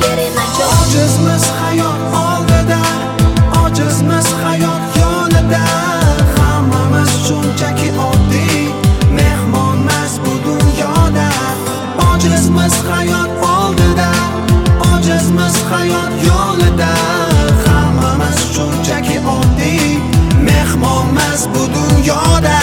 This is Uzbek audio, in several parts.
kerak najot. Ojizmiz hayot oldida, ojizmiz hayot yo'lida. Hammamiz shunchaki oddiy mehmonmiz bu dunyoda. Ojizmiz hayot oldida, ojizmiz hayot yo'lida. Hammamiz shunchaki oddiy mehmonmiz bu dunyoda.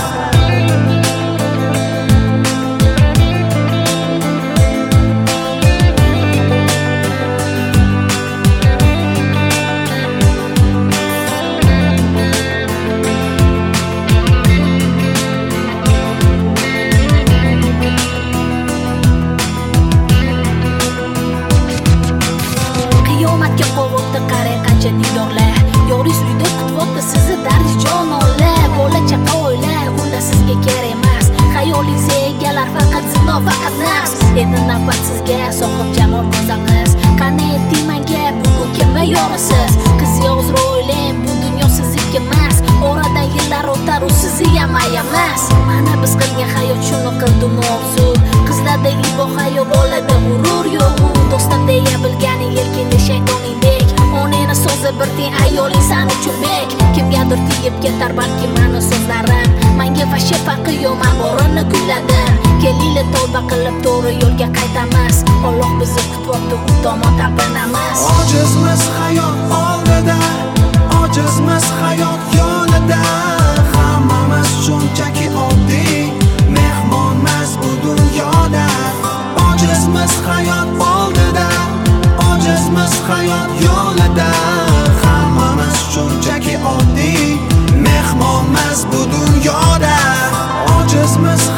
Qiyomatga qovurdi qarang qancha didorlar. Yoris uyda kutyapti sizni dardijon ola. Bola chaqa oila unda sizga kerak emas. Xayolingizga egalar faqat zino faqat nafs. Endi navbat sizga sohib jamol go'zal qiz. Qani ayting menga bugun kimga yorisiz? Qiz yozra o'ylang bu dunyo sizniki emas. Oradan yillar o'tar u sizni ham ayamas. Mana biz qilgan hayot shuni qildim orzu. Qizlarda ibo hayot bolada g'urur yo'q. Do'stim deya bilganing yelkingda shaytoningdek. Oneni so'zi bir teng ayoling san uchun bek. Kimgadir tegib ketar balki mani so'zlarim. Menga fashe faqi yo'q men borini kuyladim. Kelinglar tavba qilib to'g'ri yo'lga qaytamiz. Alloh bizni kutyapti u tomon talpinamiz. Ojizmiz hayot oldida, ojizmiz hayot yo'lida. Hammamiz shunchaki oddiy mehmonmiz bu dunyoda. Ojizmiz hayot oldida, ojizmiz hayot yo'lida. Hammamiz shunchaki oddiy mehmonmiz bu dunyoda. Ojizmiz